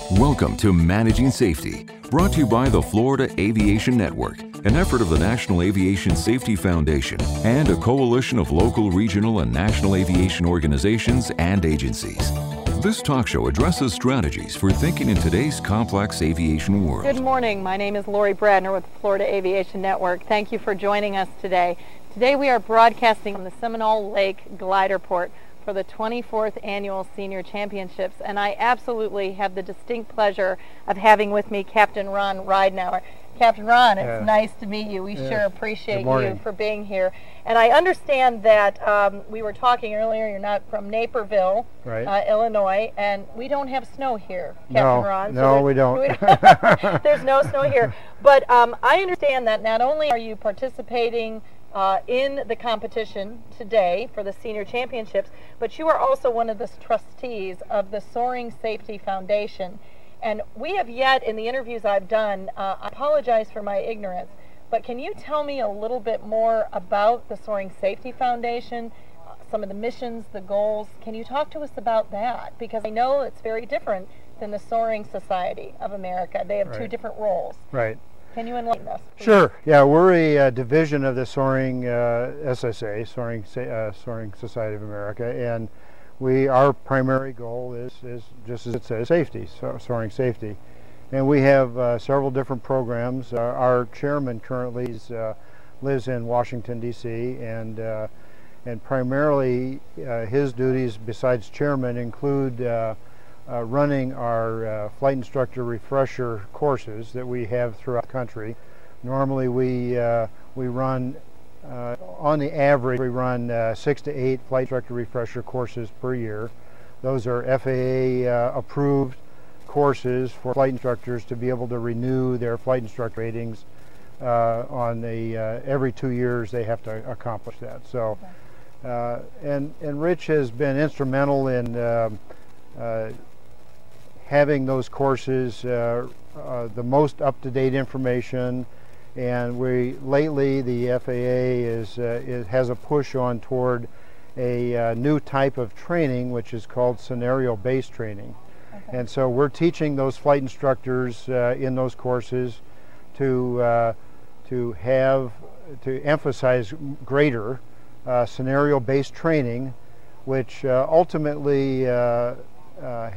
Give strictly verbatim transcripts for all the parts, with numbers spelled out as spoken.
Welcome to Managing Safety, brought to you by the Florida Aviation Network, an effort of the National Aviation Safety Foundation and a coalition of local, regional, and national aviation organizations and agencies. This talk show addresses strategies for thinking in today's complex aviation world. Good morning. My name is Lori Bradner with the Florida Aviation Network. Thank you for joining us today. Today we are broadcasting from the Seminole Lake Glider Port for the twenty-fourth Annual Senior Championships, and I absolutely have the distinct pleasure of having with me Captain Ron Ridenour. Captain Ron, it's yeah. nice to meet you. We yeah. sure appreciate you for being here. And I understand that um, we were talking earlier, you're not from Naperville, right. uh, Illinois, and we don't have snow here, Captain no, Ron. No, so we don't. There's no snow here. But um, I understand that not only are you participating Uh, in the competition today for the Senior Championships, but you are also one of the trustees of the Soaring Safety Foundation. And we have yet, in the interviews I've done, uh, I apologize for my ignorance, but can you tell me a little bit more about the Soaring Safety Foundation, uh, some of the missions, the goals? Can you talk to us about that? Because I know it's very different than the Soaring Society of America. They have right. two different roles. Right. Can you enlighten us, please? Sure. Yeah, we're a uh, division of the Soaring uh, S S A, Soaring uh, Soaring Society of America, and we our primary goal is is just as it says, safety, so soaring safety, and we have uh, several different programs. Uh, our chairman currently is, uh, lives in Washington D C, and uh, and primarily uh, his duties besides chairman include Uh, Uh, running our uh, flight instructor refresher courses that we have throughout the country. Normally we uh, we run uh, on the average we run uh, six to eight flight instructor refresher courses per year. Those are F A A uh, approved courses for flight instructors to be able to renew their flight instructor ratings uh, on the uh, every two years they have to accomplish that. So uh, and and Rich has been instrumental in uh, uh, having those courses, uh, uh, the most up-to-date information, and we lately the F A A is, uh, is has a push on toward a uh, new type of training, which is called scenario-based training. Okay. And so we're teaching those flight instructors uh, in those courses to uh, to have to emphasize greater uh, scenario-based training, which uh, ultimately uh, uh,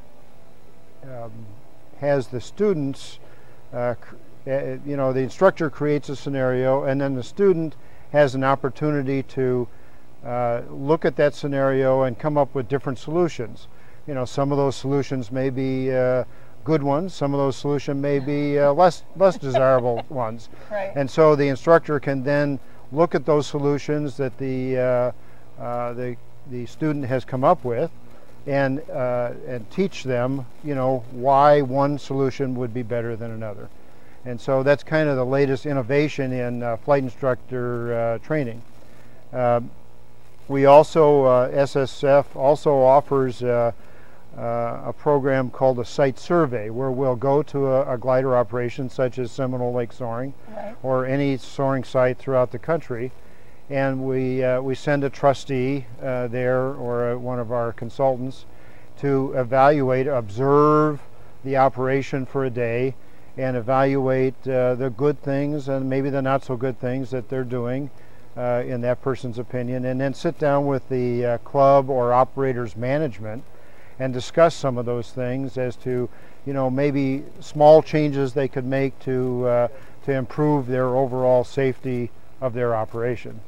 Um, has the students, uh, uh, you know, the instructor creates a scenario, and then the student has an opportunity to uh, look at that scenario and come up with different solutions. You know, some of those solutions may be uh, good ones, some of those solutions may be uh, less less desirable ones. Right. And so the instructor can then look at those solutions that the uh, uh, the the student has come up with, and uh, and teach them, you know, why one solution would be better than another. And so that's kind of the latest innovation in uh, flight instructor uh, training. Uh, we also, uh, S S F also offers uh, uh, a program called a site survey, where we'll go to a, a glider operation such as Seminole Lake Soaring, right. or any soaring site throughout the country, and we uh, we send a trustee uh, there, or uh, one of our consultants, to evaluate, observe the operation for a day, and evaluate uh, the good things and maybe the not so good things that they're doing uh, in that person's opinion, and then sit down with the uh, club or operator's management and discuss some of those things as to, you know, maybe small changes they could make to uh, to improve their overall safety of their operation.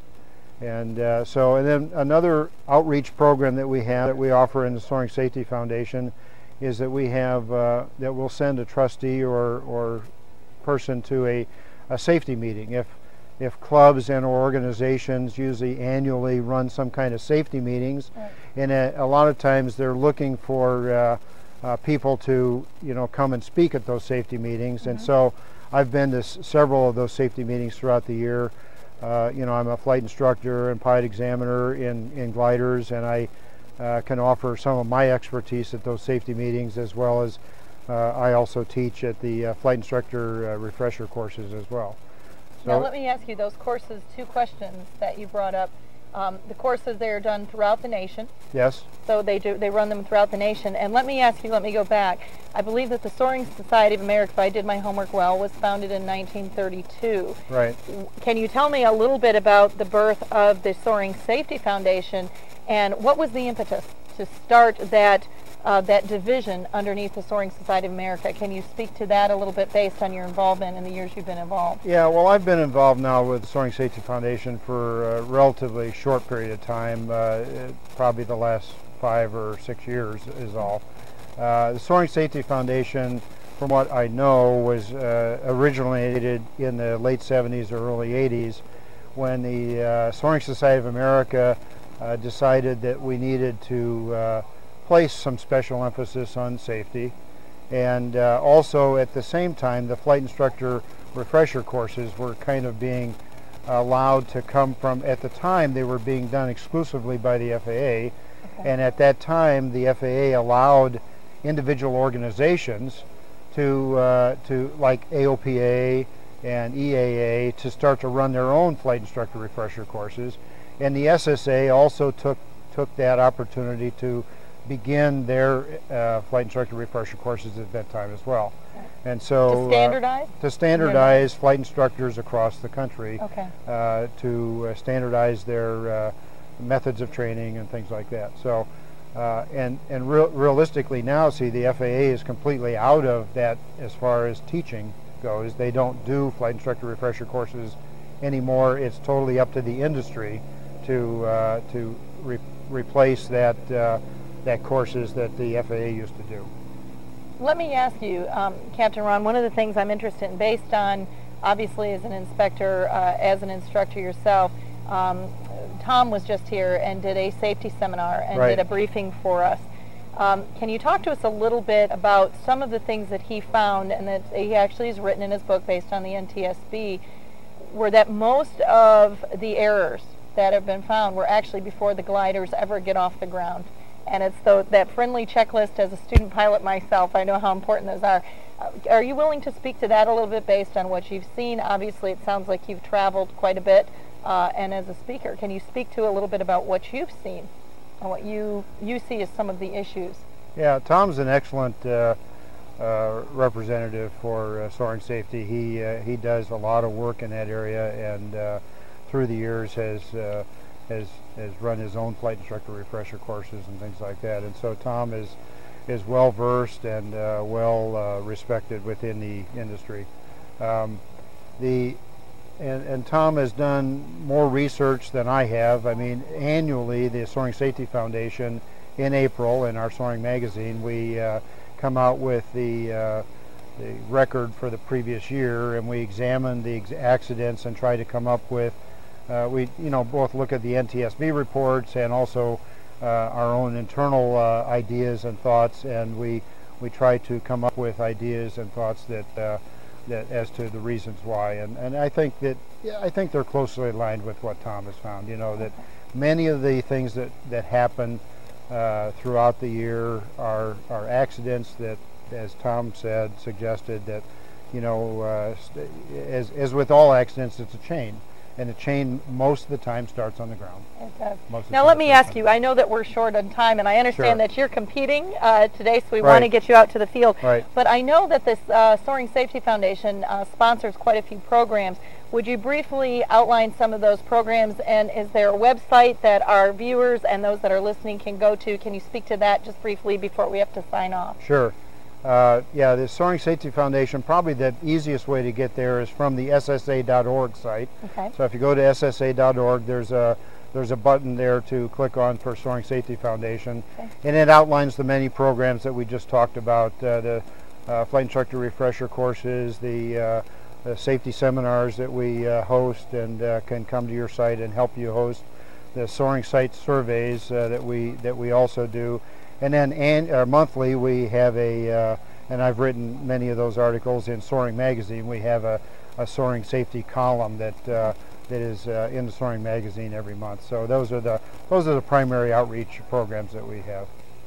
And uh, so, and then another outreach program that we have, that we offer in the Soaring Safety Foundation, is that we have, uh, that we'll send a trustee or, or person to a, a safety meeting. If, if clubs and organizations usually annually run some kind of safety meetings, right. and a, a lot of times they're looking for uh, uh, people to, you know, come and speak at those safety meetings. Mm-hmm. And so I've been to s several of those safety meetings throughout the year. Uh, you know, I'm a flight instructor and pilot examiner in, in gliders, and I uh, can offer some of my expertise at those safety meetings, as well as uh, I also teach at the uh, flight instructor uh, refresher courses as well. So now let me ask you, those courses, two questions that you brought up. Um, the courses, they are done throughout the nation. Yes. So they do, they run them throughout the nation. And let me ask you, let me go back. I believe that the Soaring Society of America, if I did my homework well, was founded in nineteen thirty-two. Right. Can you tell me a little bit about the birth of the Soaring Safety Foundation, and what was the impetus to start that uh, that division underneath the Soaring Society of America? Can you speak to that a little bit based on your involvement in the years you've been involved? Yeah, well, I've been involved now with the Soaring Safety Foundation for a relatively short period of time, uh, it, probably the last five or six years is all. Uh, the Soaring Safety Foundation, from what I know, was uh, originated in the late seventies or early eighties when the uh, Soaring Society of America uh, decided that we needed to uh, place some special emphasis on safety, and uh, also at the same time the flight instructor refresher courses were kind of being allowed to come from, at the time they were being done exclusively by the F A A, okay. And at that time the F A A allowed individual organizations to, uh, to like A O P A and E A A to start to run their own flight instructor refresher courses, and the S S A also took, took that opportunity to begin their uh, flight instructor refresher courses at that time as well. And so to standardize? Uh, to standardize flight instructors across the country, okay. uh, to uh, standardize their uh, methods of training and things like that. So, uh, and, and real, realistically now, see, the F A A is completely out of that as far as teaching goes. They don't do flight instructor refresher courses anymore. It's totally up to the industry to, uh, to re replace that uh, that courses that the F A A used to do. Let me ask you, um, Captain Ron, one of the things I'm interested in, based on, obviously as an inspector, uh, as an instructor yourself, um, Tom was just here and did a safety seminar and right. did a briefing for us. Um, can you talk to us a little bit about some of the things that he found, and that he actually has written in his book based on the N T S B, were that most of the errors that have been found were actually before the gliders ever get off the ground? And it's the, that friendly checklist. As a student pilot myself, I know how important those are. Uh, are you willing to speak to that a little bit based on what you've seen? Obviously, it sounds like you've traveled quite a bit, uh, and as a speaker, can you speak to a little bit about what you've seen and what you, you see as some of the issues? Yeah, Tom's an excellent uh, uh, representative for uh, soaring safety. He, uh, he does a lot of work in that area, and uh, through the years has uh, Has, has run his own flight instructor refresher courses and things like that. And so Tom is is well versed and uh, well uh, respected within the industry. Um, the and, and Tom has done more research than I have. I mean, annually the Soaring Safety Foundation, in April in our Soaring magazine, we uh, come out with the uh, the record for the previous year, and we examine the ex accidents and try to come up with Uh, we, you know, both look at the N T S B reports and also uh, our own internal uh, ideas and thoughts, and we we try to come up with ideas and thoughts that uh, that as to the reasons why. And and I think that yeah, I think they're closely aligned with what Tom has found. You know, that many of the things that that happen uh, throughout the year are are accidents that, as Tom said, suggested that, you know, uh, as as with all accidents, it's a chain. And the chain most of the time starts on the ground. It does. Most now let me ask you, I know that we're short on time, and I understand sure. that you're competing uh, today, so we right. want to get you out to the field. Right. But I know that this uh, Soaring Safety Foundation uh, sponsors quite a few programs. Would you briefly outline some of those programs, and is there a website that our viewers and those that are listening can go to? Can you speak to that just briefly before we have to sign off? Sure. Uh, yeah, the Soaring Safety Foundation, probably the easiest way to get there is from the S S A dot org site. Okay. So if you go to S S A dot org, there's a there's a button there to click on for Soaring Safety Foundation, okay. And it outlines the many programs that we just talked about, uh, the uh, flight instructor refresher courses, the, uh, the safety seminars that we uh, host and uh, can come to your site and help you host, the Soaring Site surveys uh, that we that we also do. And then and, uh, monthly we have a, uh, and I've written many of those articles in Soaring magazine, we have a, a Soaring Safety column that uh, that is uh, in the Soaring magazine every month. So those are the those are the primary outreach programs that we have.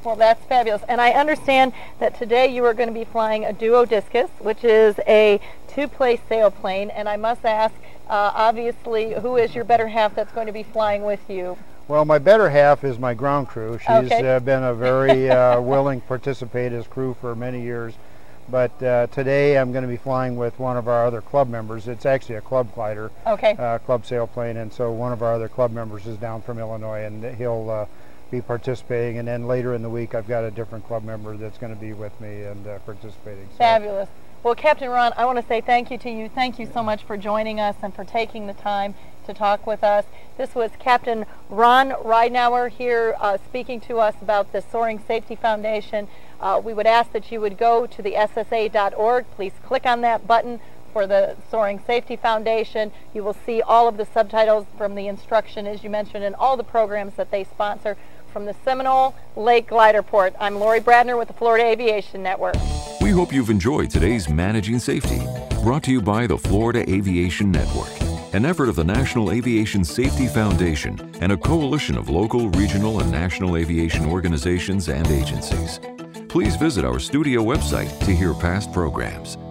Well, that's fabulous. And I understand that today you are going to be flying a Duodiscus, which is a two-place sailplane. And I must ask, uh, obviously, who is your better half that's going to be flying with you? Well, my better half is my ground crew. She's Okay. uh, been a very uh, willing participate as crew for many years. But uh, today I'm going to be flying with one of our other club members. It's actually a club glider, Okay. uh, club sailplane, and so one of our other club members is down from Illinois, and he'll uh, be participating. And then later in the week I've got a different club member that's going to be with me and uh, participating. So. Fabulous. Well, Captain Ron, I want to say thank you to you. Thank you so much for joining us and for taking the time to talk with us. This was Captain Ron Ridenour here uh, speaking to us about the Soaring Safety Foundation. Uh, we would ask that you would go to the S S A dot org. Please click on that button for the Soaring Safety Foundation. You will see all of the subtitles from the instruction, as you mentioned, and all the programs that they sponsor from the Seminole Lake Glider Port. I'm Lori Bradner with the Florida Aviation Network. We hope you've enjoyed today's Managing Safety, brought to you by the Florida Aviation Network, an effort of the National Aviation Safety Foundation and a coalition of local, regional, and national aviation organizations and agencies. Please visit our studio website to hear past programs.